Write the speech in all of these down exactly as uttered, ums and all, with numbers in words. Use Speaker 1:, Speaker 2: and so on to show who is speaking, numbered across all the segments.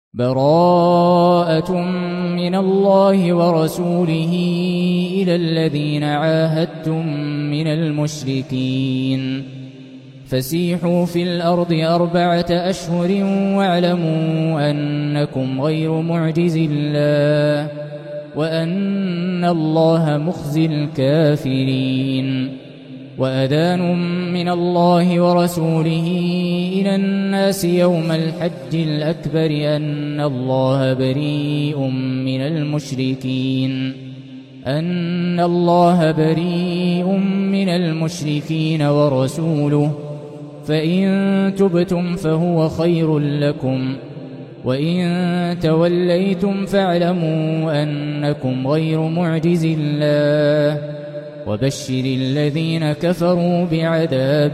Speaker 1: براءة من الله ورسوله إلى الذين عاهدتم من المشركين فسيحوا في الأرض أربعة أشهر واعلموا أنكم غير معجز الله وأن الله مخزي الكافرين. وأذان من الله ورسوله إلى الناس يوم الحج الأكبر أن الله بريء من المشركين أن الله بريء من المشركين ورسوله فإن تبتم فهو خير لكم وإن توليتم فاعلموا أنكم غير معجز الله وبشر الذين كفروا بعذاب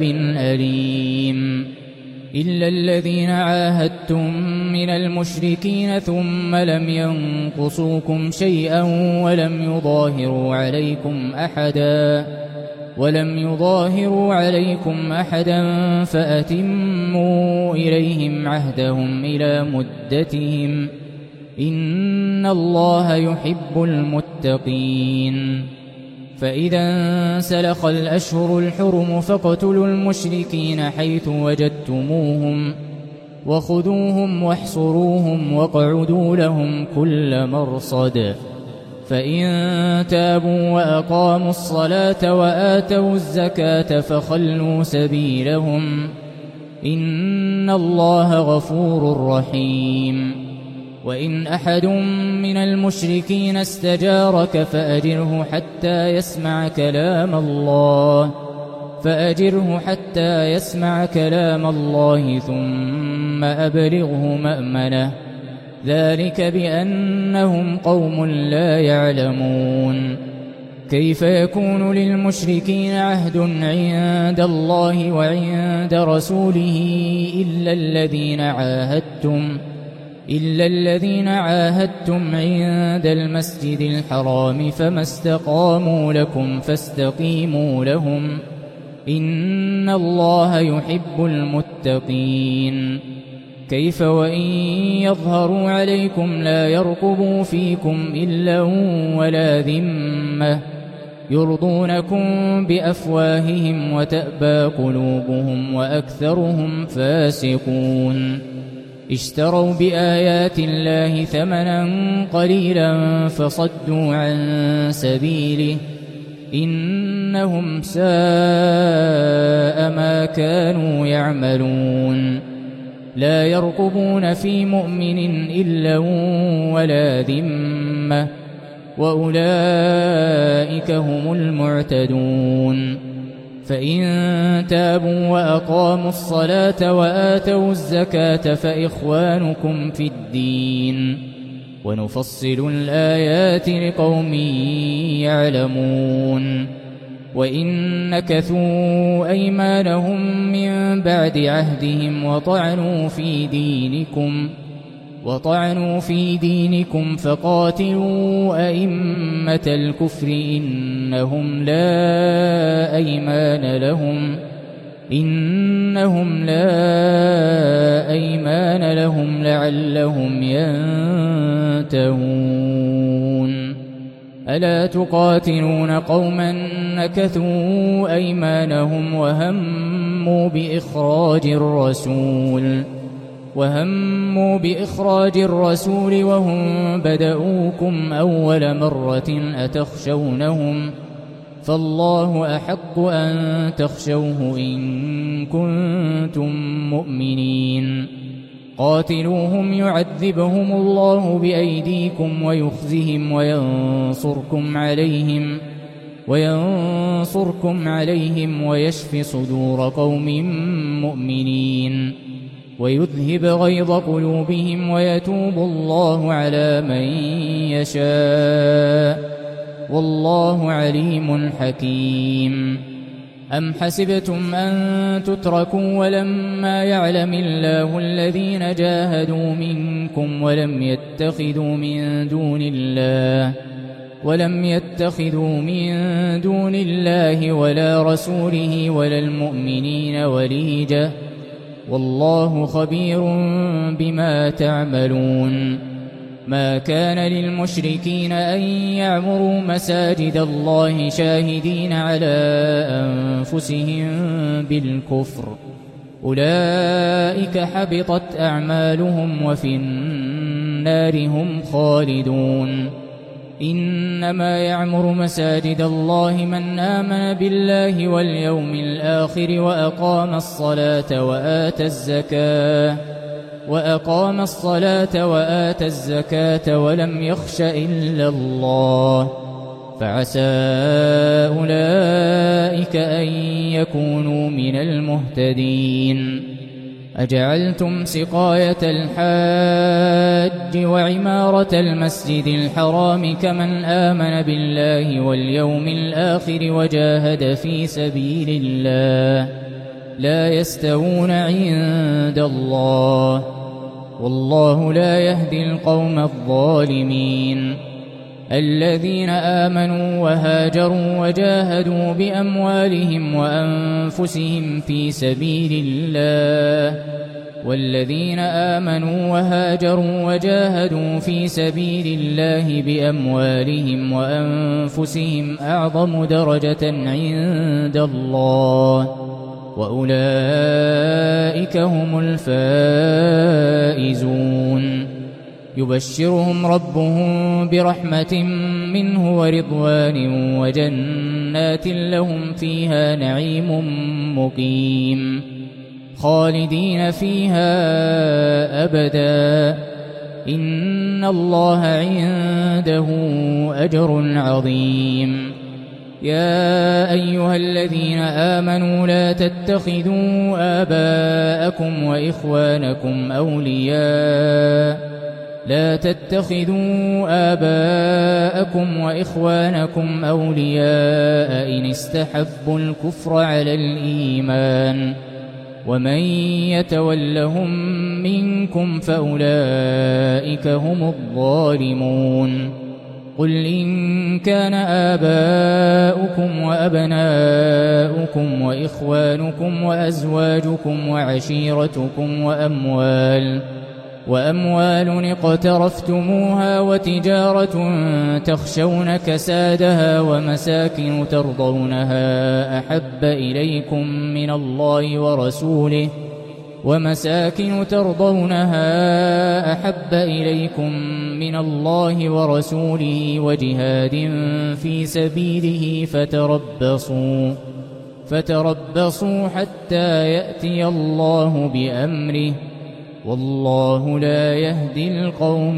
Speaker 1: أليم. إلا الذين عاهدتم من المشركين ثم لم ينقصوكم شيئا ولم يظاهروا عليكم أحدا ولم يظاهروا عليكم أحدا فأتموا إليهم عهدهم إلى مدتهم إن الله يحب المتقين. فإذا انسلخ الأشهر الحرم فاقتلوا المشركين حيث وجدتموهم وخذوهم واحصروهم واقعدوا لهم كل مرصد فإن تابوا وأقاموا الصلاة وآتوا الزكاة فخلوا سبيلهم إن الله غفور رحيم. وإن أحد من المشركين استجارك فأجره حتى يسمع كلام الله فأجره حتى يسمع كلام الله ثم أبلغه مأمنه ذلك بأنهم قوم لا يعلمون. كيف يكون للمشركين عهد عند الله وعند رسوله إلا الذين عاهدتم إلا الذين عاهدتم عند المسجد الحرام فما استقاموا لكم فاستقيموا لهم إن الله يحب المتقين. كيف وإن يظهروا عليكم لا يرقبوا فيكم إلا ولا ذمة يرضونكم بأفواههم وتأبى قلوبهم وأكثرهم فاسقون. اشتروا بآيات الله ثمنا قليلا فصدوا عن سبيله إنهم ساء ما كانوا يعملون. لا يرقبون في مؤمن إلا ولا ذمة وأولئك هم المعتدون. فإن تابوا وأقاموا الصلاة وآتوا الزكاة فإخوانكم في الدين ونفصل الآيات لقوم يعلمون. وإن نكثوا أيمانهم من بعد عهدهم وطعنوا في دينكم وطعنوا في دينكم فقاتلوا أئمة الكفر إنهم لا أيمان لهم إنهم لا أيمان لهم لعلهم ينتهون. ألا تقاتلون قوما نكثوا أيمانهم وهموا بإخراج الرسول وهموا بإخراج الرسول وهم بدؤوكم أول مرة أتخشونهم فالله أحق أن تخشوه إن كنتم مؤمنين. قاتلوهم يعذبهم الله بأيديكم ويخزهم وينصركم عليهم وينصركم عليهم ويشف صدور قوم مؤمنين ويذهب غيظ قلوبهم ويتوب الله على من يشاء والله عليم حكيم. أم حسبتم أن تتركوا ولما يعلم الله الذين جاهدوا منكم ولم يتخذوا من دون الله ولم يتخذوا من دون الله ولا رسوله ولا المؤمنين وليجة والله خبير بما تعملون. ما كان للمشركين أن يعمروا مساجد الله شاهدين على أنفسهم بالكفر، أولئك حبطت أعمالهم وفي النار هم خالدون. إنما يعمر مساجد الله من آمن بالله واليوم الآخر وأقام الصلاة وآتى الزكاة وأقام الصلاة وآتى الزكاة ولم يخش إلا الله، فعسى أولئك أن يكونوا من المهتدين. أجعلتم سقاية الحاج وعمارة المسجد الحرام كمن آمن بالله واليوم الآخر وجاهد في سبيل الله لا يستوون عند الله، والله لا يهدي القوم الظالمين. الذين آمنوا وهاجروا وجاهدوا بأموالهم وأنفسهم في سبيل الله والذين آمنوا وهاجروا وجاهدوا في سبيل الله بأموالهم وأنفسهم أعظم درجة عند الله، وأولئك هم الفائزون. يبشرهم ربهم برحمة منه ورضوان وجنات لهم فيها نعيم مقيم خالدين فيها أبدا، إن الله عنده أجر عظيم. يا أيها الذين آمنوا لا تتخذوا آباءكم وإخوانكم أولياء لا تتخذوا آباءكم وإخوانكم أولياء إن استحبوا الكفر على الإيمان، ومن يتولهم منكم فأولئك هم الظالمون. قل إن كان آباؤكم وأبناؤكم وإخوانكم وأزواجكم وعشيرتكم وأموال وأموال اقترفتموها وتجارة تخشون كسادها ومساكن ترضونها أحب إليكم من الله ورسوله ومساكن ترضونها أحب إليكم من الله ورسوله وجهاد في سبيله فتربصوا فتربصوا حتى يأتي الله بأمره، والله لا يهدي القوم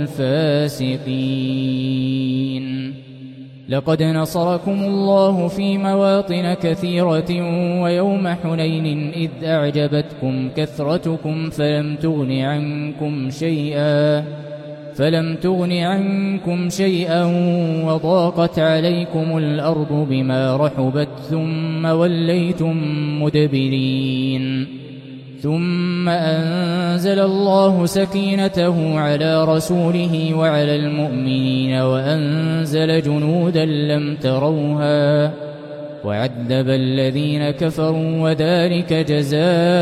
Speaker 1: الفاسقين. لقد نصركم الله في مواطن كثيرة ويوم حنين إذ أعجبتكم كثرتكم فلم تغن عنكم شيئا فلم تغن عنكم شيئا وضاقت عليكم الأرض بما رحبت ثم وليتم مدبرين، ثم أنزل الله سكينته على رسوله وعلى المؤمنين وأنزل جنودا لم تروها وعذب الذين كفروا وذلك جزاء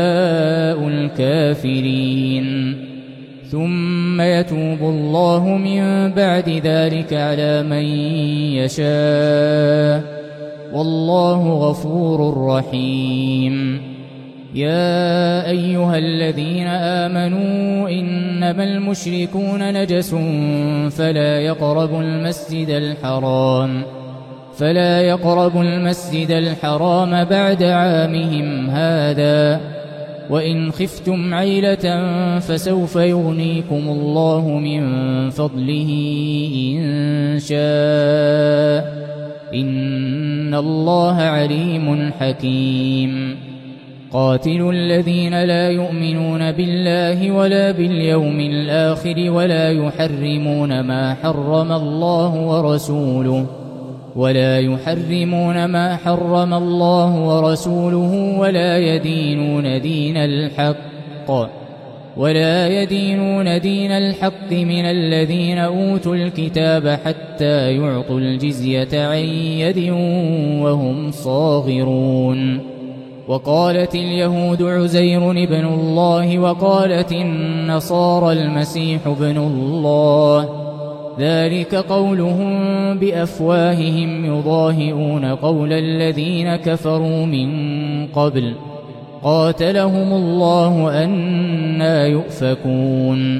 Speaker 1: الكافرين. ثم يتوب الله من بعد ذلك على من يشاء، والله غفور رحيم. يا أيها الذين آمنوا إنما المشركون نجس فلا يقربوا المسجد الحرام فلا يقربوا المسجد الحرام بعد عامهم هذا، وإن خفتم عيلة فسوف يغنيكم الله من فضله إن شاء، إن الله عليم حكيم. قاتلوا الذين لا يؤمنون بالله ولا باليوم الآخر ولا يحرمون ما حرم الله ورسوله ولا يحرمون ما حرم الله ورسوله ولا يدينون دين الحق ولا يدينون دين الحق من الذين أوتوا الكتاب حتى يعطوا الجزية عن يد وهم صاغرون. وقالت اليهود عزير ابن الله وقالت النصارى المسيح ابن الله، ذلك قولهم بأفواههم يضاهئون قول الذين كفروا من قبل قاتلهم الله أنى يؤفكون.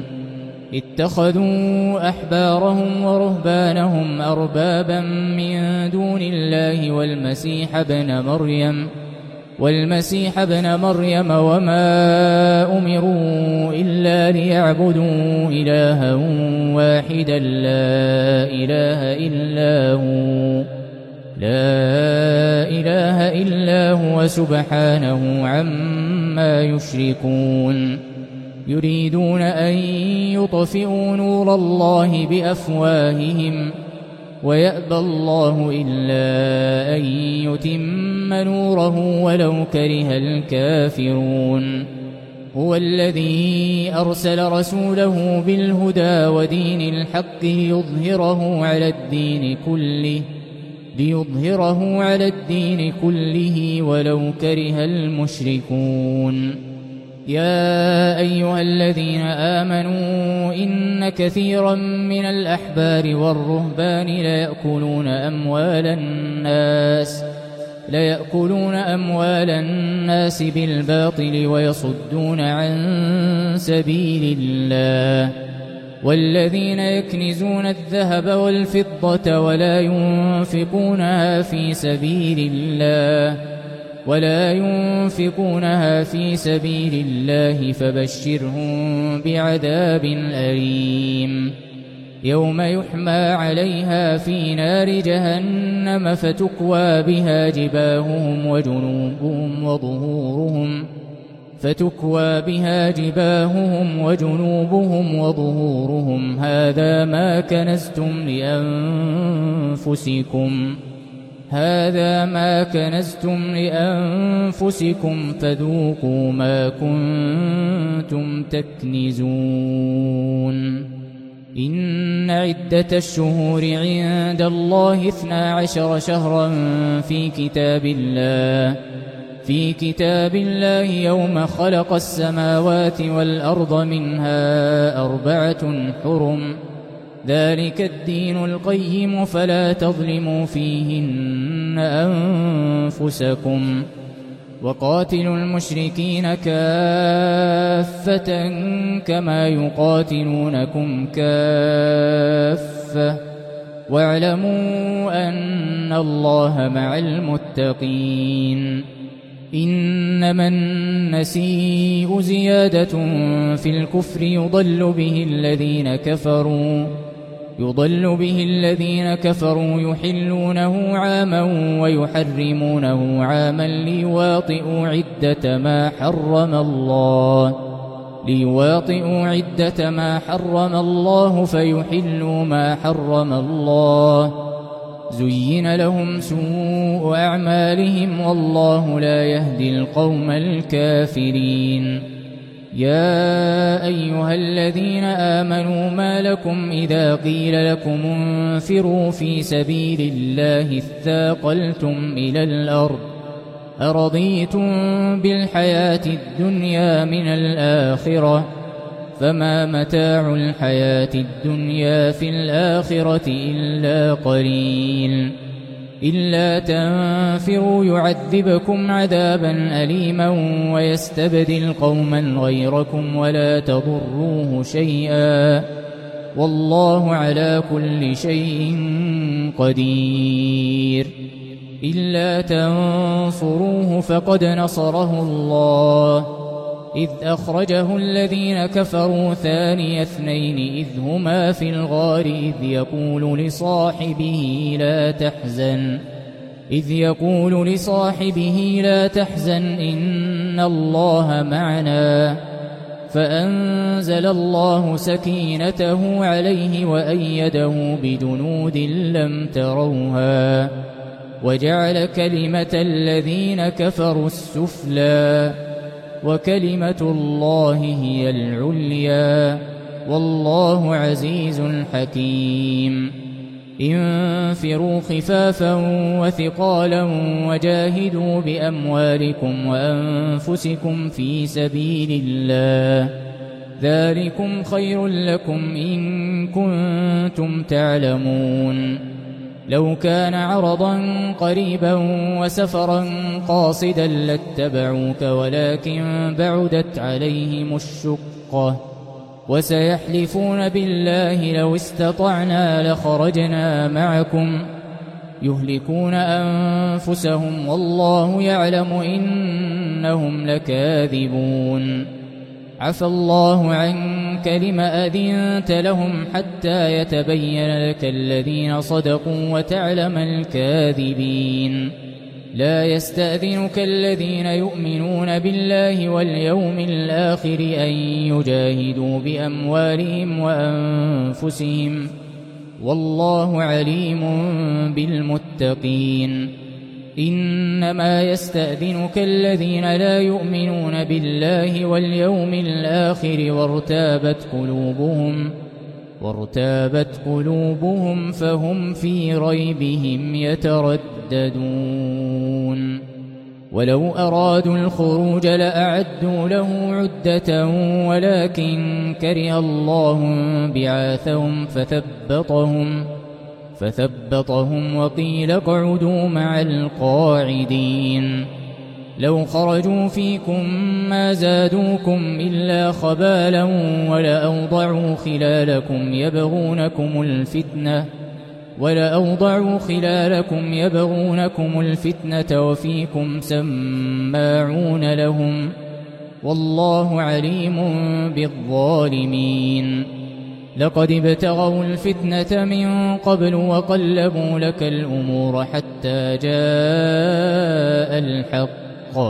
Speaker 1: اتخذوا أحبارهم ورهبانهم أربابا من دون الله والمسيح ابن مريم والمسيح ابن مريم وما أمروا إلا ليعبدوا إلها واحدا لا إله إلا هو لا إله إلا هو سبحانه عما يشركون. يريدون أن يطفئوا نور الله بأفواههم ويأبى الله إلا أن يتم نوره ولو كره الكافرون. هو الذي أرسل رسوله بالهدى ودين الحق ليظهره على الدين كله ليظهره على الدين كله ولو كره المشركون. يا أيها الذين آمنوا إن كثيرا من الأحبار والرهبان ليأكلون أموال الناس ليأكلون أموال الناس بالباطل ويصدون عن سبيل الله. والذين يكنزون الذهب والفضة ولا ينفقونها في سبيل الله ولا ينفقونها في سبيل الله فبشرهم بعذاب أليم. يوم يحمى عليها في نار جهنم فتكوى بها جباههم وجنوبهم وظهورهم فتكوى بها جباههم وجنوبهم وظهورهم هذا ما كنزتم لأنفسكم هذا ما كنزتم لأنفسكم فذوقوا ما كنتم تكنزون. إن عدة الشهور عند الله اثنا عشر شهرا في كتاب الله في كتاب الله يوم خلق السماوات والأرض منها أربعة حرم ذلك الدين القيم فلا تظلموا فيهن أنفسكم. وقاتلوا المشركين كافة كما يقاتلونكم كافة واعلموا أن الله مع المتقين. إنما النسيء زيادة في الكفر يضل به الذين كفروا يضل به الذين كفروا يحلونه عاما ويحرمونه عاما ليواطئوا عدة ما حرم الله ليواطئوا عدة ما حرم الله فيحلوا ما حرم الله. زين لهم سوء أعمالهم والله لا يهدي القوم الكافرين. يا أيها الذين آمنوا ما لكم إذا قيل لكم انفروا في سبيل الله اثاقلتم إلى الأرض أرضيتم بالحياة الدنيا من الآخرة فما متاع الحياة الدنيا في الآخرة إلا قليل. إلا تنفروا يعذبكم عذابا أليما ويستبدل قوما غيركم ولا تضروه شيئا والله على كل شيء قدير. إلا تنصروه فقد نصره الله إذ أخرجه الذين كفروا ثاني اثنين إذ هما في الغار إذ يقول لصاحبه لا تحزن إذ يقول لصاحبه لا تحزن إن الله معنا فأنزل الله سكينته عليه وأيده بجنود لم تروها وجعل كلمة الذين كفروا السفلى وكلمة الله هي العليا والله عزيز حكيم. انفروا خفافا وثقالا وجاهدوا بأموالكم وأنفسكم في سبيل الله، ذلكم خير لكم إن كنتم تعلمون. لو كان عرضا قريبا وسفرا قاصدا لاتبعوك ولكن بعدت عليهم الشقة، وسيحلفون بالله لو استطعنا لخرجنا معكم يهلكون أنفسهم والله يعلم إنهم لكاذبون. عفى الله عنك لم أذنت لهم حتى يتبين لك الذين صدقوا وتعلم الكاذبين. لا يستأذنك الذين يؤمنون بالله واليوم الآخر أن يجاهدوا بأموالهم وأنفسهم والله عليم بالمتقين. إنما يستأذنك الذين لا يؤمنون بالله واليوم الآخر وارتابت قلوبهم وارتابت قلوبهم فهم في ريبهم يترددون. ولو أرادوا الخروج لأعدوا له عدة ولكن كره الله بعاثهم فثبطهم فثبطهم وقيل اقعدوا مع القاعدين. لو خرجوا فيكم ما زادوكم إلا خبالا ولأوضعوا خلالكم يبغونكم الفتنة ولأوضعوا خلالكم يبغونكم الفتنة وفيكم سماعون لهم والله عليم بالظالمين. لقد ابتغوا الفتنة من قبل وقلبوا لك الأمور حتى جاء الحق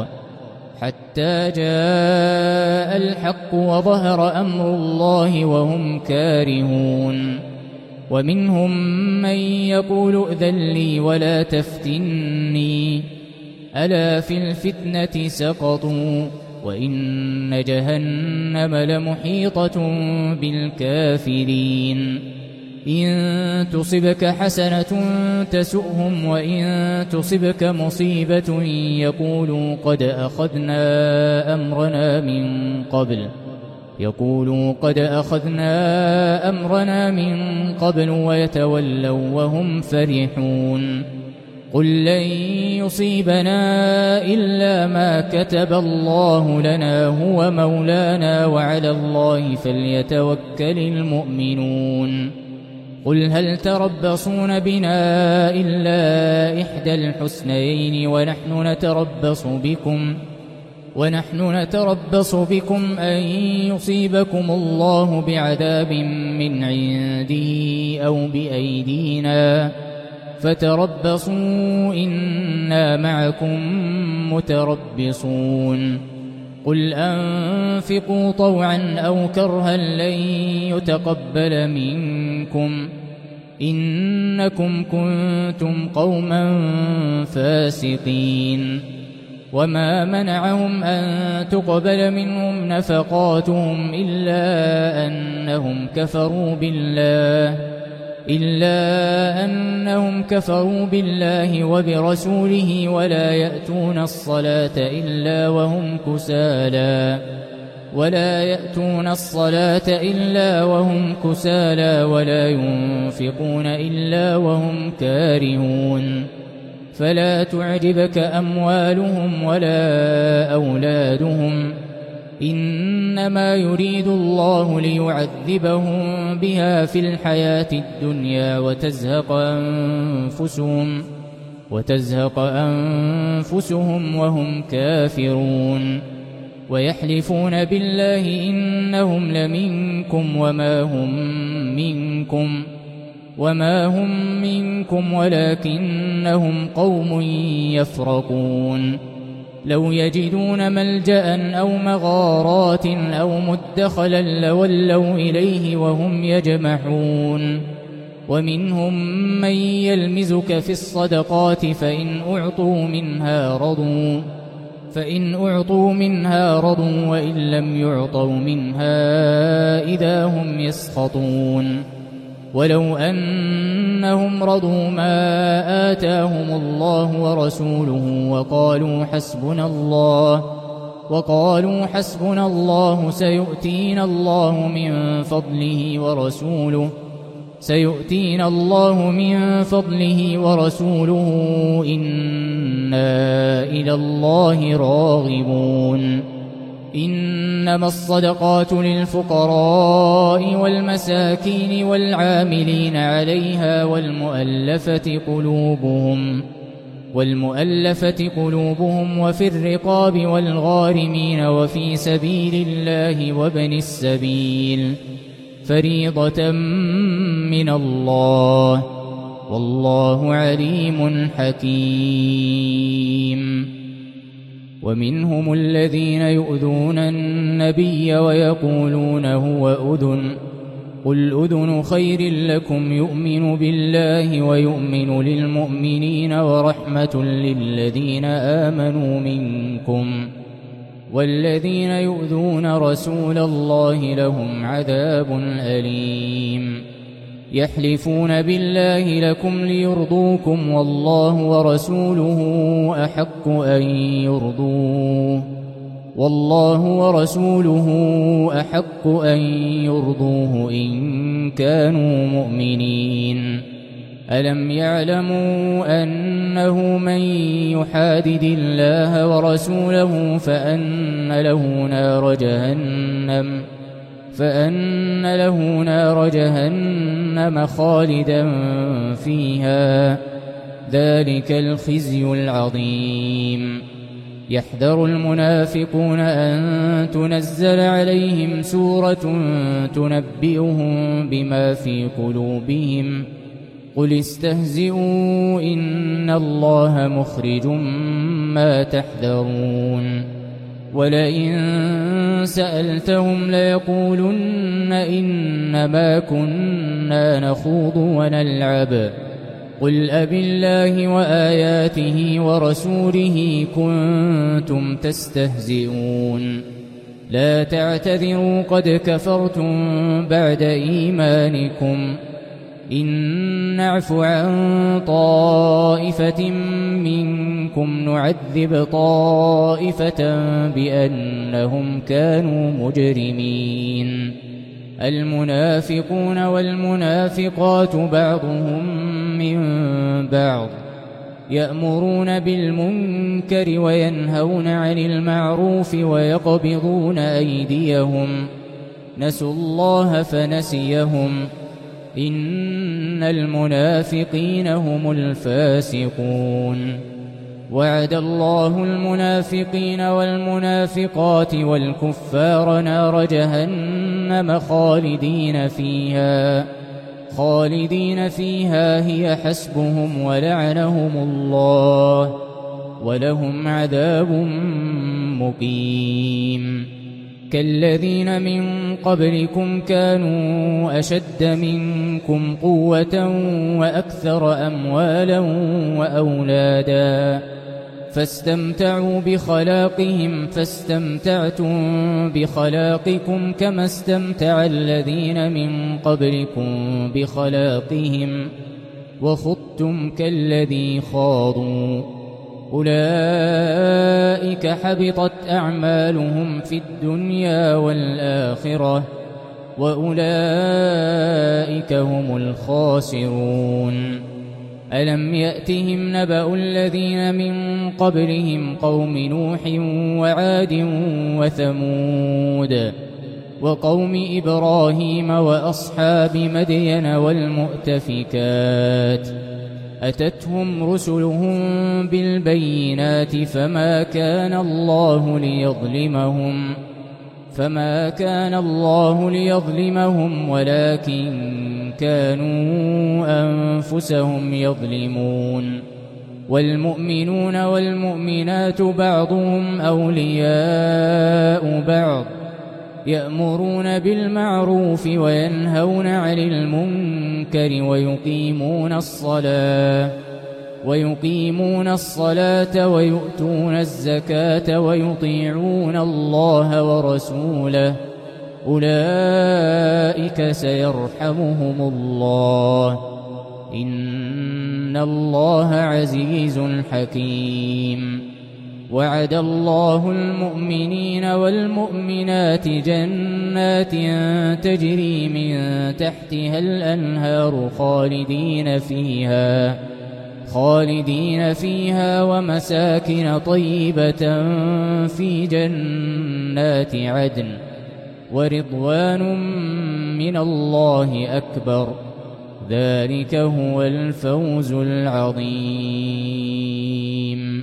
Speaker 1: حتى جاء الحق وظهر أمر الله وهم كارهون. ومنهم من يقول ائذن لي ولا تفتني ألا في الفتنة سقطوا وإن جهنم لمحيطة بالكافرين. إن تصبك حسنة تسؤهم وإن تصبك مصيبة يقولوا قد أخذنا أمرنا من قبل يقولوا قد أخذنا أمرنا من قبل ويتولوا وهم فرحون. قل لن يصيبنا إلا ما كتب الله لنا هو مولانا وعلى الله فليتوكل المؤمنون. قل هل تربصون بنا إلا إحدى الحسنيين ونحن نتربص بكم ونحن نتربص بكم أن يصيبكم الله بعذاب من عنده أو بأيدينا فتربصوا إنا معكم متربصون. قل أنفقوا طوعا أو كرها لن يتقبل منكم إنكم كنتم قوما فاسقين. وما منعهم أن تقبل منهم نفقاتهم إلا أنهم كفروا بالله إلا أنهم كفروا بالله وبرسوله ولا يأتون الصلاة إلا وهم كسالى ولا يأتون الصلاة إلا وهم كسالى ولا ينفقون إلا وهم كارهون. فلا تعجبك أموالهم ولا أولادهم إنما يريد الله ليعذبهم بها في الحياة الدنيا وتزهق أنفسهم وتزهق أنفسهم وهم كافرون. ويحلفون بالله إنهم لمنكم وما هم منكم وما هم منكم ولكنهم قوم يفرقون. لو يجدون ملجأ أو مغارات أو مدخلا لولوا إليه وهم يجمحون. ومنهم من يلمزك في الصدقات فإن أعطوا منها رضوا فإن أعطوا منها رضوا وإن لم يعطوا منها إذا هم يسخطون. ولو أنهم رضوا ما آتاهم الله ورسوله وقالوا حسبنا الله وقالوا حسبنا الله سيؤتينا الله من فضله ورسوله سيؤتينا الله من فضله ورسوله إنا إلى الله راغبون. إنما الصدقات للفقراء والمساكين والعاملين عليها والمؤلفة قلوبهم والمؤلفة قلوبهم وفي الرقاب والغارمين وفي سبيل الله وابن السبيل فريضة من الله والله عليم حكيم. ومنهم الذين يؤذون النبي ويقولون هو أذن قل أذن خير لكم يؤمن بالله ويؤمن للمؤمنين ورحمة للذين آمنوا منكم والذين يؤذون رسول الله لهم عذاب أليم. يحلفون بالله لكم ليرضوكم والله ورسوله أحق أن يرضوه والله ورسوله أحق أن يرضوه إن كانوا مؤمنين. ألم يعلموا أنه من يحادد الله ورسوله فأن له نار جهنم فأن له نار جهنم خالدا فيها ذلك الخزي العظيم. يحذر المنافقون أن تنزل عليهم سورة تنبئهم بما في قلوبهم قل استهزئوا إن الله مخرج ما تحذرون. ولئن سألتهم ليقولن إنما كنا نخوض ونلعب قل أبالله وآياته ورسوله كنتم تستهزئون لا تعتذروا قد كفرتم بعد إيمانكم إن نعف عن طائفة منكم نعذب طائفة بأنهم كانوا مجرمين. المنافقون والمنافقات بعضهم من بعض يأمرون بالمنكر وينهون عن المعروف ويقبضون أيديهم نسوا الله فنسيهم إن المنافقين هم الفاسقون. وعد الله المنافقين والمنافقات والكفار نار جهنم خالدين فيها خالدين فيها هي حسبهم ولعنهم الله ولهم عذاب مقيم. كالذين من قبلكم كانوا أشد منكم قوة وأكثر أموالا وأولادا فاستمتعوا بخلاقهم فاستمتعتم بخلاقكم كما استمتع الذين من قبلكم بخلاقهم وخضتم كالذي خاضوا أولئك حبطت أعمالهم في الدنيا والآخرة وأولئك هم الخاسرون. ألم يأتهم نبأ الذين من قبلهم قوم نوح وعاد وثمود وقوم إبراهيم وأصحاب مدين والمؤتفكات أتتهم رسلهم بالبينات فما كان الله ليظلمهم فما كان الله ليظلمهم ولكن كانوا أنفسهم يظلمون. والمؤمنون والمؤمنات بعضهم أولياء بعض يأمرون بالمعروف وينهون عن المنكر ويقيمون الصلاة ويقيمون الصلاة ويؤتون الزكاة ويطيعون الله ورسوله أولئك سيرحمهم الله إن الله عزيز حكيم. وعد الله المؤمنين والمؤمنات جنات تجري من تحتها الأنهار خالدين فيها خالدين فيها ومساكن طيبة في جنات عدن ورضوان من الله أكبر ذلك هو الفوز العظيم.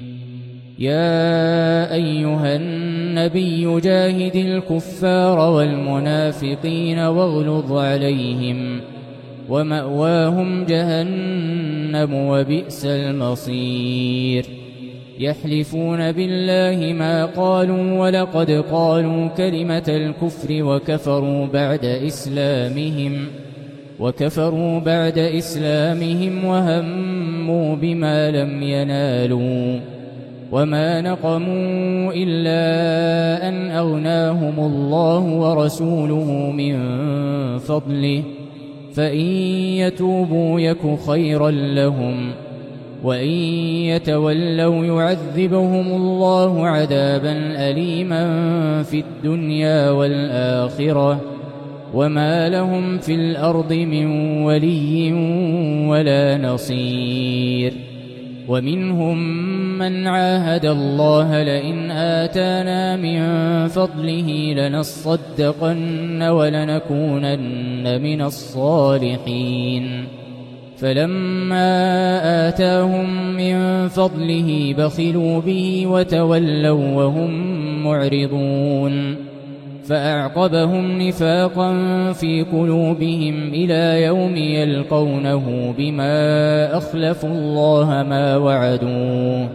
Speaker 1: يا أيها النبي جاهد الكفار والمنافقين واغلظ عليهم ومأواهم جهنم وبئس المصير. يحلفون بالله ما قالوا ولقد قالوا كلمة الكفر وكفروا بعد إسلامهم وكفروا بعد إسلامهم وهموا بما لم ينالوا وما نقموا إلا أن أغناهم الله ورسوله من فضله فإن يتوبوا يك خيرا لهم وإن يتولوا يعذبهم الله عذابا أليما في الدنيا والآخرة وما لهم في الأرض من ولي ولا نصير. ومنهم من عاهد الله لئن آتانا من فضله لنصدقن ولنكونن من الصالحين فلما آتاهم من فضله بخلوا به وتولوا وهم معرضون فأعقبهم نفاقا في قلوبهم إلى يوم يلقونه بما أخلفوا الله ما وعدوه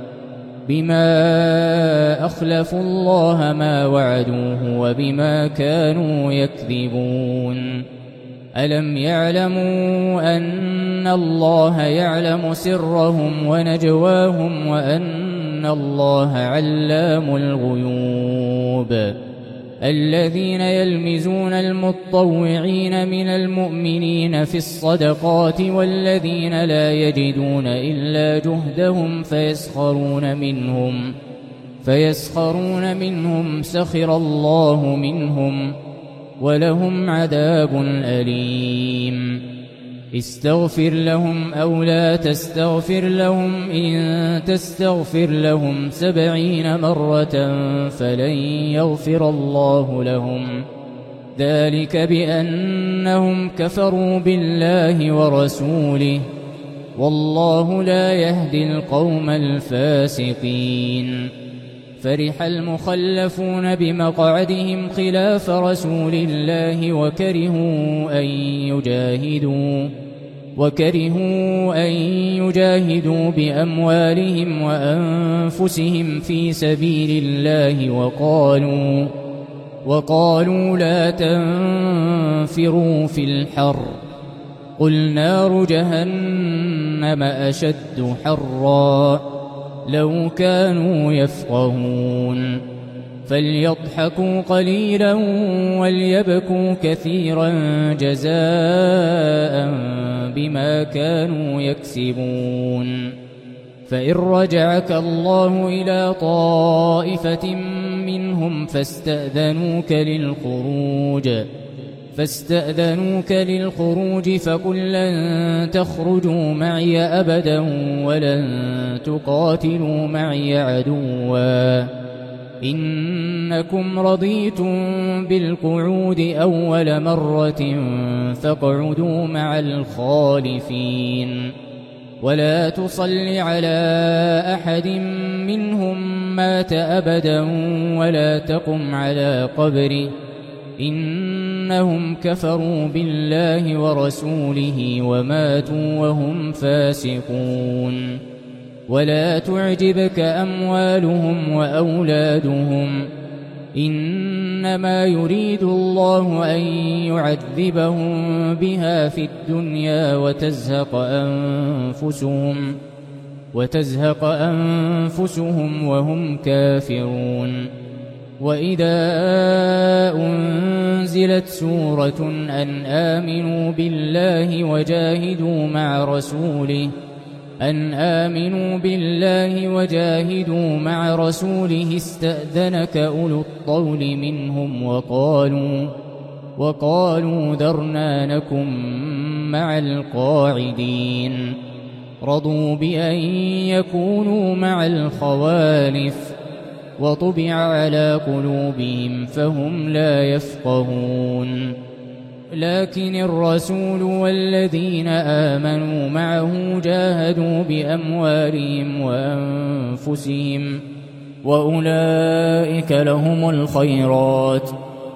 Speaker 1: بما أخلفوا الله ما وعدوه وبما كانوا يكذبون. ألم يعلموا أن الله يعلم سرهم ونجواهم وأن الله علام الغيوب. الذين يلمزون المتطوعين من المؤمنين في الصدقات والذين لا يجدون إلا جهدهم فيسخرون منهم فيسخرون منهم سخر الله منهم ولهم عذاب أليم. استغفر لهم أو لا تستغفر لهم إن تستغفر لهم سبعين مرة فلن يغفر الله لهم ذلك بأنهم كفروا بالله ورسوله والله لا يهدي القوم الفاسقين. فرح المخلفون بمقعدهم خلاف رسول الله وكرهوا أن يجاهدوا وكرهوا أن يجاهدوا بأموالهم وأنفسهم في سبيل الله وقالوا وقالوا لا تنفروا في الحر قل نار جهنم أشد حرا لو كانوا يفقهون. فليضحكوا قليلا وليبكوا كثيرا جزاء بما كانوا يكسبون. فإن رجعك الله إلى طائفة منهم فاستأذنوك للخروج فاستأذنوك للخروج فقل لن تخرجوا معي أبدا ولن تقاتلوا معي عدوا إنكم رضيتم بالقعود أول مرة فاقعدوا مع الخالفين ولا تصل على أحد منهم مات أبدا ولا تقم على قبره إنهم كفروا بالله ورسوله وماتوا وهم فاسقون. ولا تعجبك أموالهم وأولادهم إنما يريد الله أن يعذبهم بها في الدنيا وتزهق أنفسهم وتزهق أنفسهم وهم كافرون. وإذا أنزلت سورة أن آمنوا بالله وجاهدوا مع رسوله أن آمنوا بالله وجاهدوا مع رسوله استأذنك أولو الطول منهم وقالوا وقالوا ذرنا نكن مع القاعدين رضوا بأن يكونوا مع الخوالف وطبع على قلوبهم فهم لا يفقهون لكن الرسول والذين آمنوا معه جاهدوا بأموالهم وأنفسهم وأولئك لهم الخيرات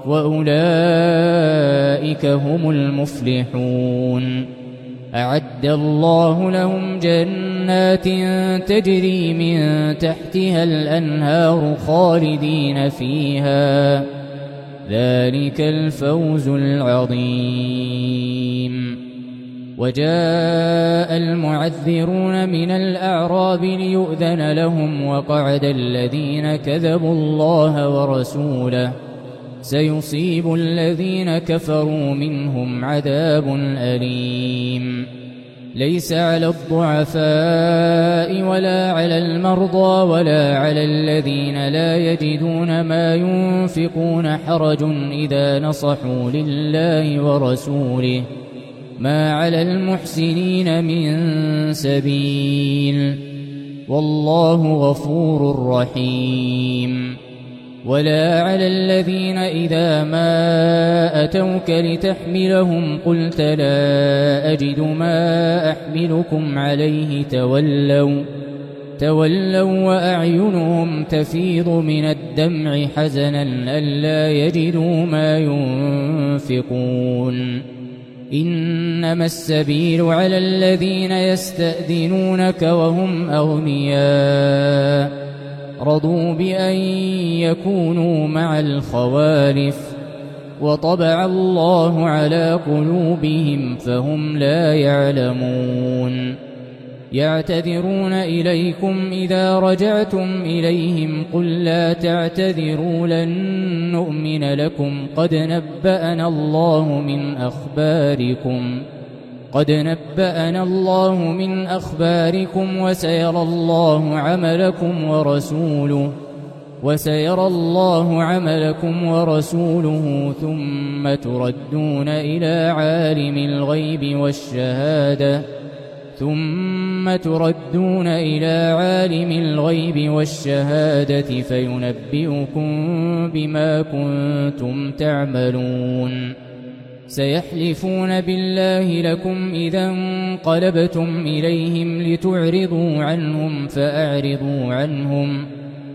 Speaker 1: وأولئك هم المفلحون أعد الله لهم جنات تجري من تحتها الأنهار خالدين فيها ذلك الفوز العظيم وجاء المعذرون من الأعراب ليؤذن لهم وقعد الذين كذبوا الله ورسوله سيصيب الذين كفروا منهم عذاب أليم ليس على الضعفاء ولا على المرضى ولا على الذين لا يجدون ما ينفقون حرج إذا نصحوا لله ورسوله ما على المحسنين من سبيل والله غفور رحيم ولا على الذين إذا ما أتوك لتحملهم قلت لا أجد ما أحملكم عليه تولوا تولوا وأعينهم تفيض من الدمع حزنا ألا يجدوا ما ينفقون إنما السبيل على الذين يستأذنونك وهم أغنياء رضوا بأن يكونوا مع الخوالف وطبع الله على قلوبهم فهم لا يعلمون يعتذرون إليكم إذا رجعتم إليهم قل لا تعتذروا لن نؤمن لكم قد نبأنا الله من أخباركم قد نبأنا الله من أخباركم وسيرى الله عملكم ورسوله وسيرى الله عملكم ورسوله ثم تردون إلى عالم الغيب والشهادة ثم تردون إلى عالم الغيب والشهادة فينبئكم بما كنتم تعملون سيحلفون بالله لكم إذا انقلبتم إليهم لتعرضوا عنهم فأعرضوا عنهم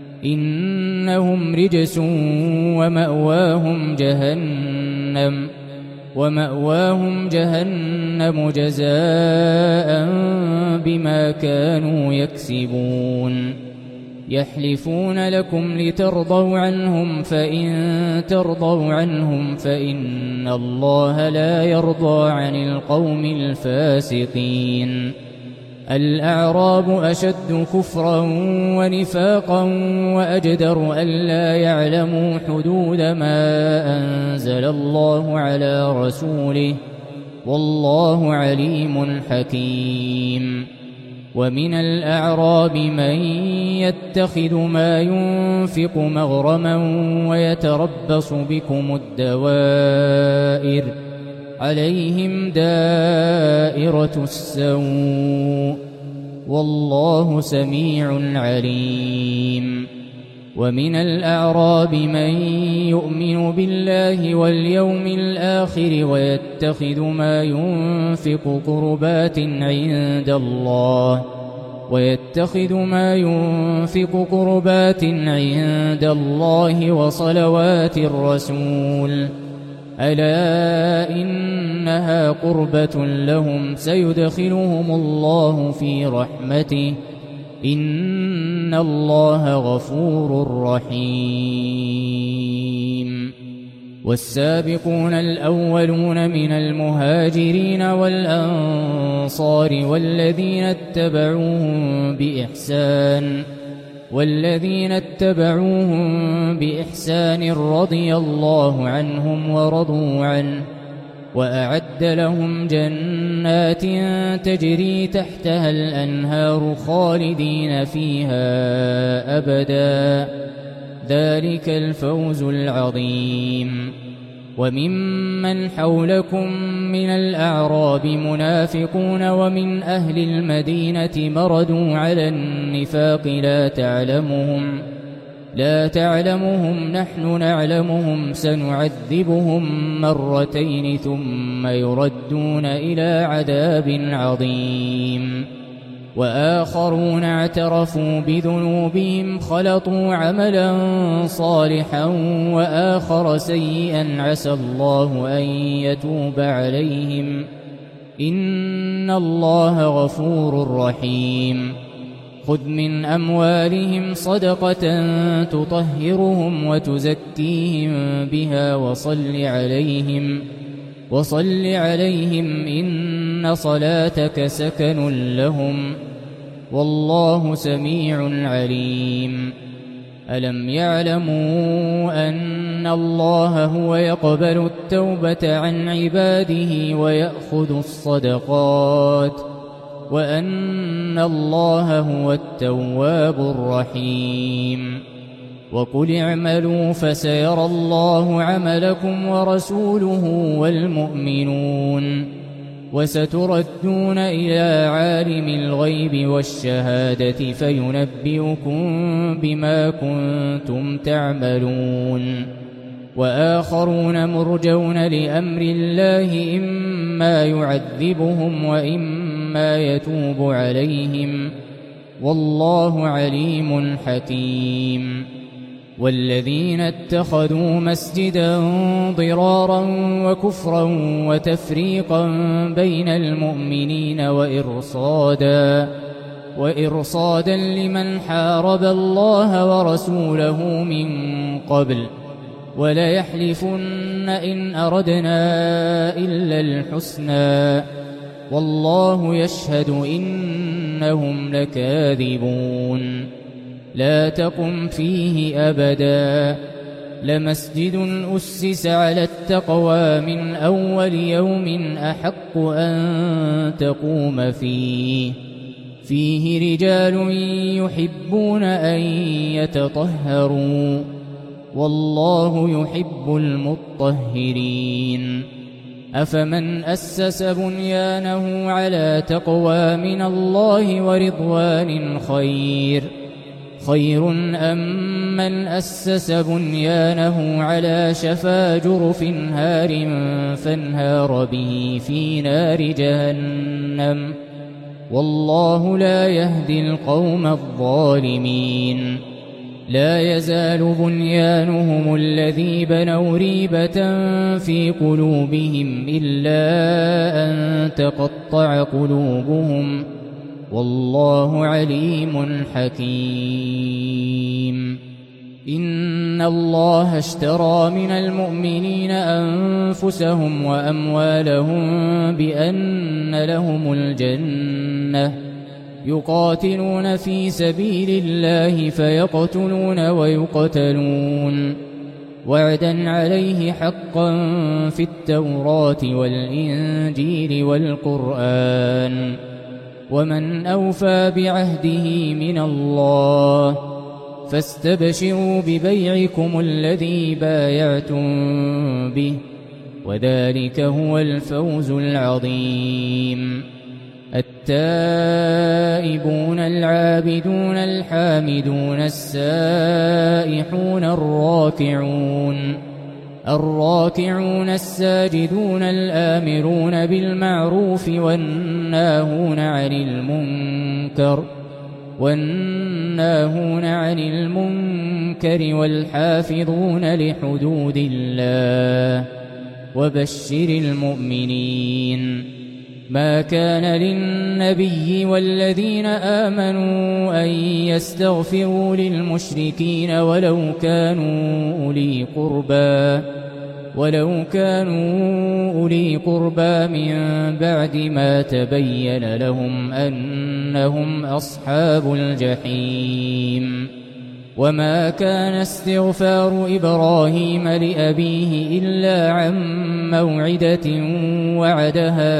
Speaker 1: إنهم رجس ومأواهم جهنم ومأواهم جهنم جزاء بما كانوا يكسبون يحلفون لكم لترضوا عنهم فإن ترضوا عنهم فإن الله لا يرضى عن القوم الفاسقين الأعراب أشد كفرا ونفاقا وأجدر ألا يعلموا حدود ما أنزل الله على رسوله والله عليم حكيم ومن الأعراب من يتخذ ما ينفق مغرما ويتربص بكم الدوائر عليهم دائرة السوء والله سميع عليم ومن الأعراب من يؤمن بالله واليوم الآخر ويتخذ ما ينفق قربات عند الله ويتخذ ما ينفق قربات عند الله وصلوات الرسول ألا إنها قربة لهم سيدخلهم الله في رحمته إن الله غفور رحيم والسابقون الأولون من المهاجرين والأنصار والذين اتبعوهم بإحسان والذين اتبعوهم بإحسان رضي الله عنهم ورضوا عنه وأعد لهم جنات تجري تحتها الأنهار خالدين فيها أبدا ذلك الفوز العظيم. وممن حولكم من الأعراب منافقون ومن أهل المدينة مردوا على النفاق لا تعلمهم لا تعلمهم نحن نعلمهم سنعذبهم مرتين ثم يردون إلى عذاب عظيم. وآخرون اعترفوا بذنوبهم خلطوا عملا صالحا وآخر سيئا عسى الله أن يتوب عليهم إن الله غفور رحيم. خذ من أموالهم صدقة تطهرهم وتزكيهم بها وصل عليهم وصل عليهم إن صلاتك سكن لهم والله سميع عليم. ألم يعلموا أن الله هو يقبل التوبة عن عباده ويأخذ الصدقات وأن الله هو التواب الرحيم. وقل اعملوا فسيرى الله عملكم ورسوله والمؤمنون وستردون إلى عالم الغيب والشهادة فينبئكم بما كنتم تعملون. وآخرون مرجون لأمر الله إما يعذبهم وإما يتوب عليهم والله عليم حكيم. والذين اتخذوا مسجدا ضرارا وكفرا وتفريقا بين المؤمنين وإرصادا وإرصادا لمن حارب الله ورسوله من قبل وليحلفن إن أردنا إلا الحسنى والله يشهد إنهم لكاذبون. لا تقم فيه أبدا لمسجد أسس على التقوى من أول يوم أحق أن تقوم فيه فيه رجال يحبون أن يتطهروا والله يحب المطهرين. أفمن أسس بنيانه على تقوى من الله ورضوان خير خير أم من أسس بنيانه على شفا جرف هار فانهار به في نار جهنم والله لا يهدي القوم الظالمين. لا يزال بنيانهم الذي بنوا ريبة في قلوبهم إلا أن تقطع قلوبهم والله عليم حكيم. إن الله اشترى من المؤمنين أنفسهم وأموالهم بأن لهم الجنة يقاتلون في سبيل الله فيقتلون ويقتلون وعدا عليه حقا في التوراة والإنجيل والقرآن ومن أوفى بعهده من الله فاستبشروا ببيعكم الذي بايعتم به وذلك هو الفوز العظيم. التائبون العابدون الحامدون السائحون الراكعون الراكعون الساجدون الآمرون بالمعروف والناهون عن المنكر والناهون عن المنكر والحافظون لحدود الله وبشر المؤمنين. ما كان للنبي والذين آمنوا أن يستغفروا للمشركين ولو كانوا أولي قربى ولو كانوا أولي قربى من بعد ما تبين لهم أنهم أصحاب الجحيم. وما كان استغفار إبراهيم لأبيه إلا عن موعدة وعدها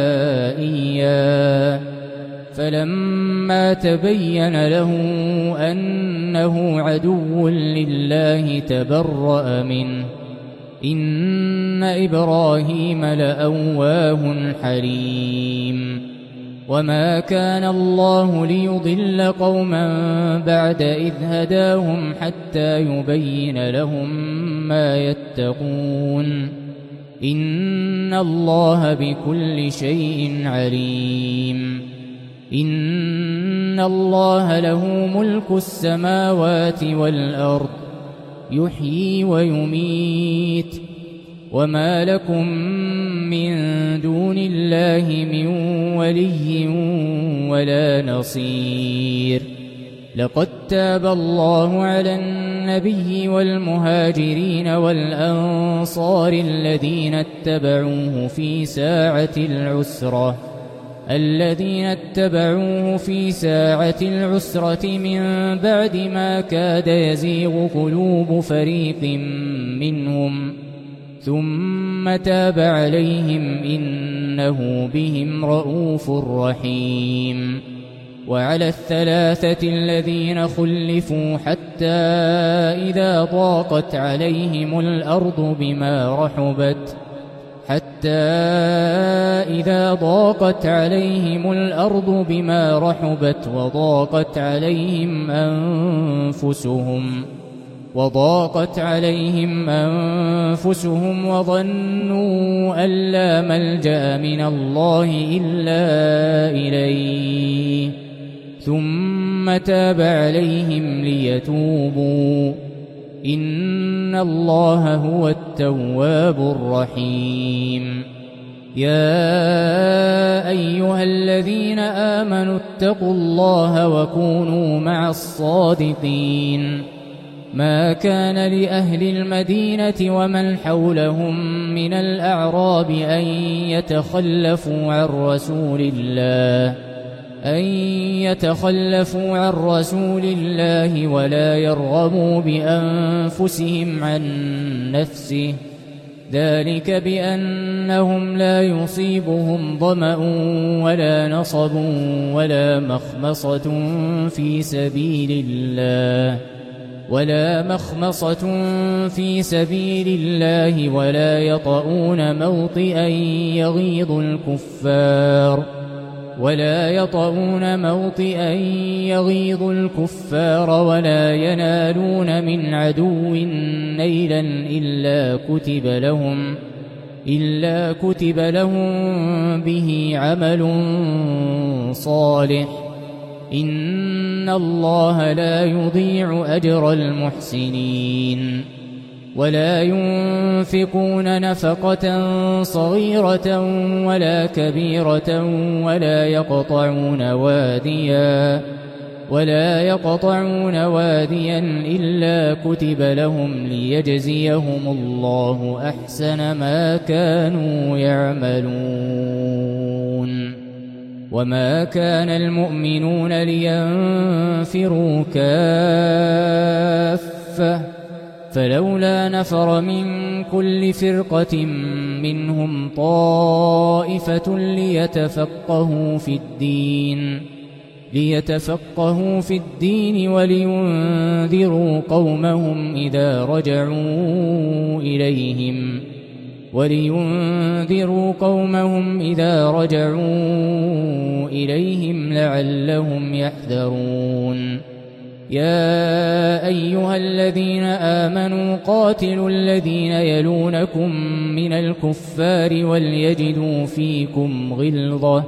Speaker 1: إياه فلما تبين له أنه عدو لله تبرأ منه إن إبراهيم لأواه حليم وما كان الله ليضل قوما بعد إذ هداهم حتى يبين لهم ما يتقون إن الله بكل شيء عليم إن الله له ملك السماوات والأرض يحيي ويميت وما لكم من دون الله من ولي ولا نصير لقد تاب الله على النبي والمهاجرين والأنصار الذين اتبعوه في ساعة العسرة الذين اتبعوه في ساعة العسرة من بعد ما كاد يزيغ قلوب فريق منهم ثم تاب عليهم إنه بهم رءوف رحيم وعلى الثلاثة الذين خلفوا حتى إذا ضاقت عليهم الأرض بما رحبت حتى إذا ضاقت عليهم الأرض بما رحبت وضاقت عليهم أنفسهم وضاقت عليهم أنفسهم وظنوا أن لا ملجأ من الله إلا إليه ثم تاب عليهم ليتوبوا إن الله هو التواب الرحيم يا أيها الذين آمنوا اتقوا الله وكونوا مع الصادقين ما كان لأهل المدينة ومن حولهم من الأعراب أن يتخلفوا عن رسول الله أن يتخلفوا عن رسول الله ولا يرغبوا بأنفسهم عن نفسه ذلك بأنهم لا يصيبهم ظمأ ولا نصب ولا مخمصة في سبيل الله ولا مخمصة في سبيل الله ولا يطؤون موطئا يغيظ الكفار ولا يطؤون موطئا يغيظ الكفار ولا ينالون من عدو نيلا إلا كتب لهم إلا كتب لهم به عمل صالح إن الله لا يضيع أجر المحسنين ولا ينفقون نفقة صغيرة ولا كبيرة ولا يقطعون واديا ولا يقطعون واديا إلا كتب لهم ليجزيهم الله أحسن ما كانوا يعملون وما كان المؤمنون لينفروا كافة فلولا نفر من كل فرقة منهم طائفة ليتفقهوا في الدين ليتفقهوا في الدين ولينذروا قومهم إذا رجعوا إليهم ولينذروا قومهم إذا رجعوا إليهم لعلهم يحذرون يا أيها الذين آمنوا قاتلوا الذين يلونكم من الكفار وليجدوا فيكم غلظة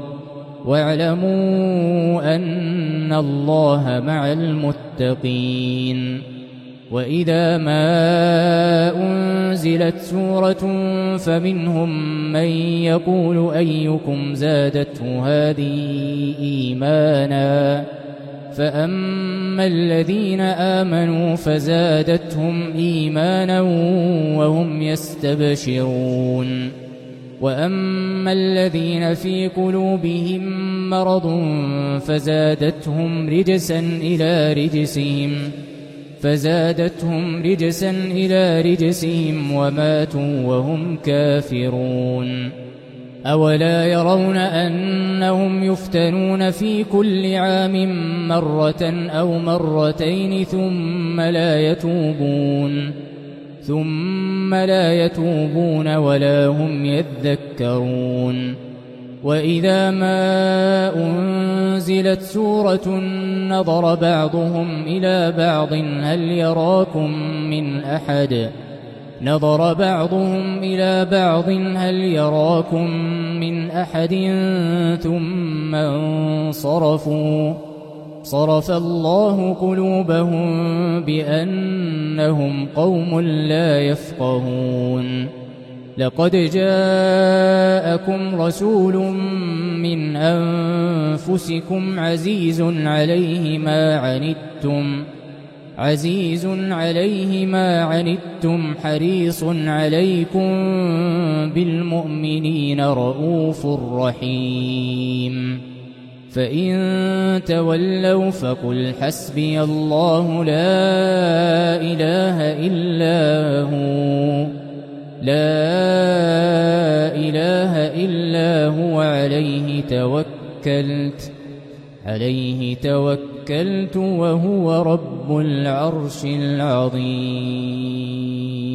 Speaker 1: واعلموا أن الله مع المتقين وإذا ما أنزلت سورة فمنهم من يقول أيكم زادته هذه إيمانا فأما الذين آمنوا فزادتهم إيمانا وهم يستبشرون وأما الذين في قلوبهم مرض فزادتهم رجسا إلى رجسهم فزادتهم رجسا إلى رجسهم وماتوا وهم كافرون. أولا يرون أنهم يفتنون في كل عام مرة أو مرتين ثم لا يتوبون ثم لا يتوبون ولا هم يذكرون. وإذا ما أنزلت سورة نظر بعضهم إلى بعض هل يراكم من أحد نظر بعضهم إلى بعض هل يراكم من أحد ثم انصرفوا صرف الله قلوبهم بأنهم قوم لا يفقهون. لقد جاءكم رسول من أنفسكم عزيز عليه ما عنتم عزيز عليه ما عنتم حريص عليكم بالمؤمنين رؤوف رحيم. فإن تولوا فقل حسبي الله لا إله إلا هو لا إله إلا هو عليه توكلت عليه توكلت وهو رب العرش العظيم.